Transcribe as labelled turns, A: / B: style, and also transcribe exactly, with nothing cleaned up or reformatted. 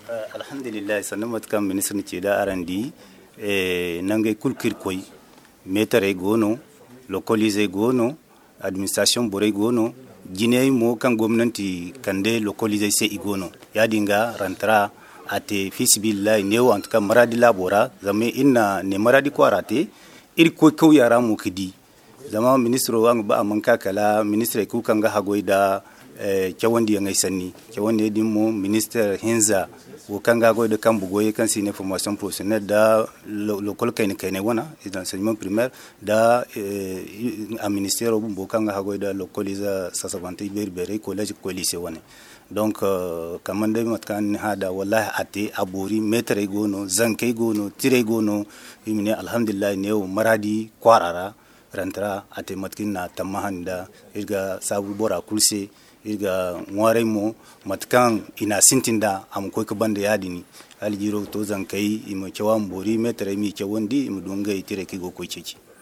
A: Uh, alhamdulillah sannan matukan ministan ce da arandi eh, nan gai kulkir koi metare gono localize gono administration bore gono gine mo kan gwamnati kande localize sai igono ya dinga rantara ate fisibillah ne wa antuka maradi labora zame inna ne maradi kwarate iri ko kau yara mu kidi zama ministro wang ba man kala ministre ku kan ga hagoida eh, kyawandi ya ngai sanni kyawandi din mo minister hinza wo kanga go de kambu goye kan sine formation professionnelle da local kayne kayne wana enseignement primaire da eh, a ministère bo kanga ha go da localiser sasavante berbere collège ko lycée wana donc uh, kamande matkan hada wallahi ate aburi metre gono zankai gono tire gono imine alhamdulillah ne maradi kwarara rantra ate matkin na tamahanda irga sabu bora kulse irga ngware mo matkan ina sintinda am ko ka banda yadini aljiro to zankai imo cewa mbori metre mi cewandi im dunga itire ki go ko ceci